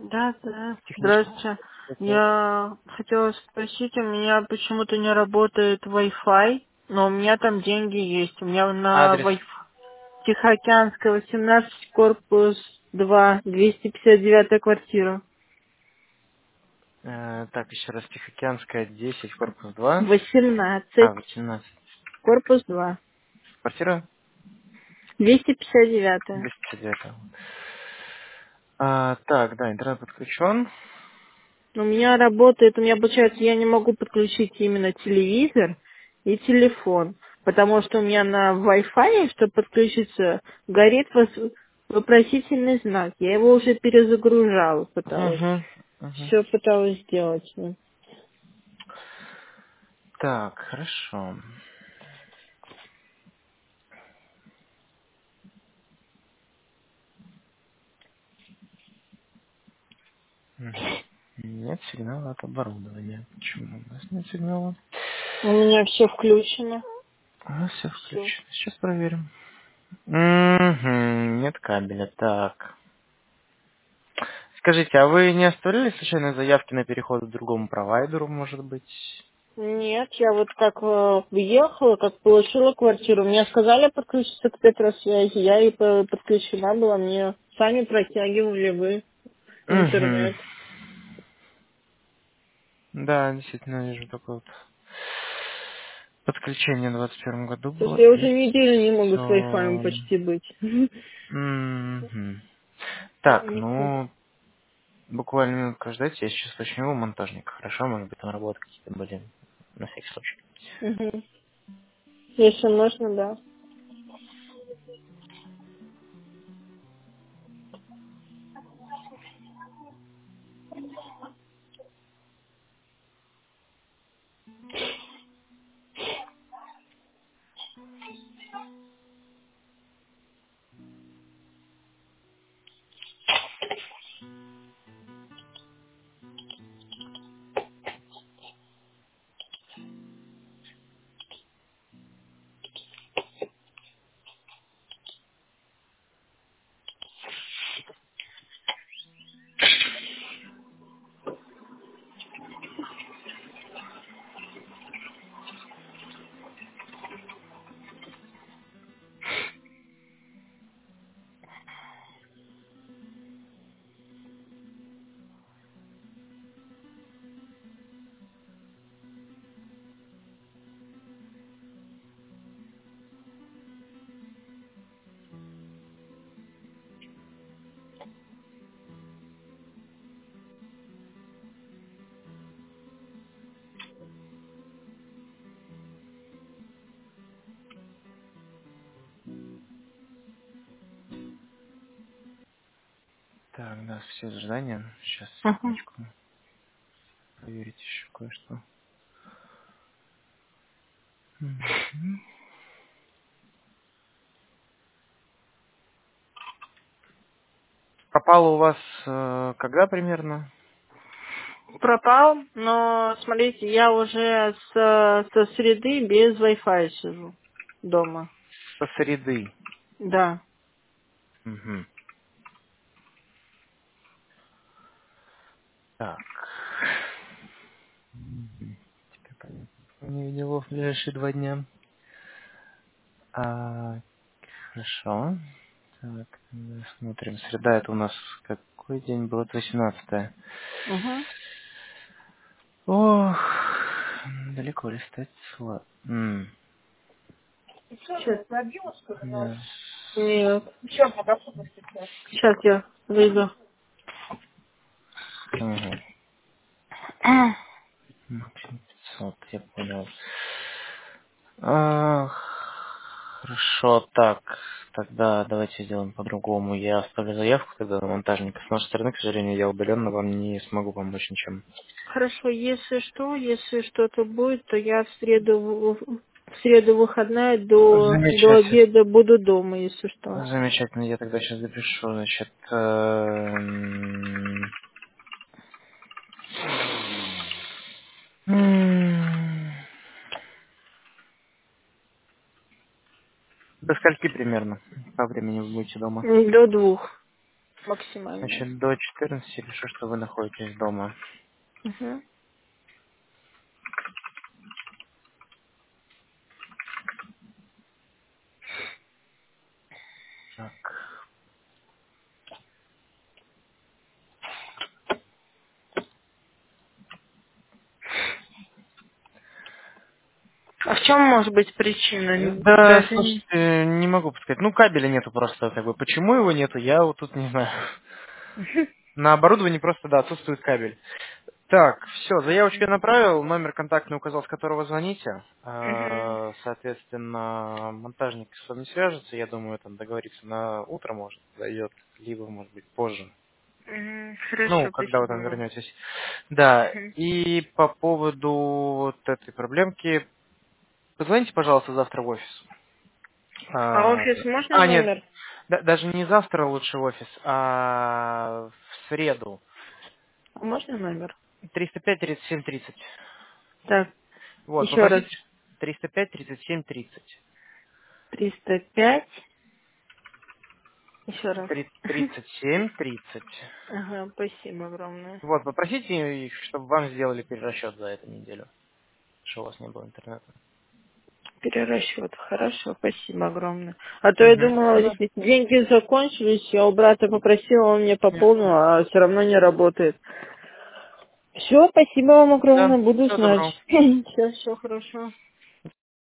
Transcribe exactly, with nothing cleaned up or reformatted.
Да, да. Технически. Здравствуйте. Я хотела спросить, у меня почему-то не работает Wi-Fi, но у меня там деньги есть. У меня на Адрес. Wi-Fi Тихоокеанская, восемнадцать, корпус два, двести пятьдесят девятая квартира. Э, так, еще раз. Тихоокеанская, десять, корпус два. А, восемнадцать, восемнадцать. корпус два, Квартира двести пятьдесят девятая. двести пятьдесят девять. А, так, да, интернет подключен. У меня работает, у меня получается, я не могу подключить именно телевизор и телефон, потому что у меня на Wi-Fi, чтобы подключиться, горит вос- вопросительный знак. Я его уже перезагружала, пыталась. Угу. Угу. Все пыталась сделать. Ну, Так, хорошо. Мгм. Нет сигнала от оборудования. Почему у нас нет сигнала? У меня все включено. У нас все Все. включено. Сейчас проверим. Угу. Нет кабеля. Так. Скажите, а вы не оставляли случайно заявки на переход к другому провайдеру, может быть? Нет, я вот как э, въехала, как получила квартиру, мне сказали подключиться к Петросвязи, я и по- подключена была, мне сами протягивали вы Угу. интернет. Да, действительно, вижу такое вот подключение в двадцать первом году Потому было. что я уже неделю не могу с Wi-Fi Лицо. почти быть. Мгм. Так, Мгм. ну, буквально минутку ждать, я сейчас уточню у монтажника. Хорошо, может быть, там работы какие-то были. На всякий случай. Мгм. Если можно, да. Так, да, все ожидания. Сейчас, Ага. секундочку. Проверить еще кое-что. Мгм. Пропало у вас э, когда примерно? Пропал, но смотрите, я уже с, со среды без Wi-Fi сижу дома. Со среды. Да. Мгм. Так. Мгм. Теперь понятно. Не видел его в ближайшие два дня. А, хорошо. Так, тогда смотрим. Среда это у нас какой день был? Это восемнадцатое. Угу. Ох, далеко листать сла. М, Сейчас. да. Нет. Сейчас я выйду. Ага. Максимум пятьсот, я понял. А, хорошо, так. Тогда давайте сделаем по-другому. Я оставлю заявку тогда на монтажника. С нашей стороны, к сожалению, я удаленно вам не смогу помочь ничем. Хорошо, если что, если что-то будет, то я в среду, в в среду выходная до, до Замечательно. обеда буду дома, если что. Замечательно, я тогда сейчас запишу, значит, эм, м, до скольки примерно по времени вы будете дома? До двух. максимально. Значит, до четырнадцати решу, что вы находитесь дома. Угу. Так. А в чем может быть причина? Да, Даже не... слушайте, не могу подсказать. Ну, кабеля нету просто, как бы. Почему его нету, я вот тут не знаю. На оборудовании просто, да, отсутствует кабель. Так, все, заявочку я направил, номер контактный указал, с которого звоните. Мгм. А, Соответственно, монтажник с вами свяжется, я думаю, там договориться на утро, может, зайдет, либо, может быть, позже. Мгм. Ну, Хорошо, когда вы спасибо там вам. вернетесь. Да, Мгм. и по поводу вот этой проблемки, позвоните, пожалуйста, завтра в офис. А А, офис можно а, нет, номер? да- даже не завтра лучше в офис, а в среду. А можно номер? триста пять тридцать семь тридцать. Так, Вот, еще раз. попросите триста пять тридцать семь тридцать. Триста пять. Еще раз. тридцать семь тридцать. Ага, спасибо огромное. Вот, попросите их, чтобы вам сделали перерасчет за эту неделю, что у вас не было интернета. Перерасчет. Хорошо, спасибо огромное. А то я Угу. думала, если деньги закончились, я у брата попросила, он мне пополнил, а все равно не работает. Все, спасибо вам Да, огромное, буду всего знать. доброго. Все, все хорошо.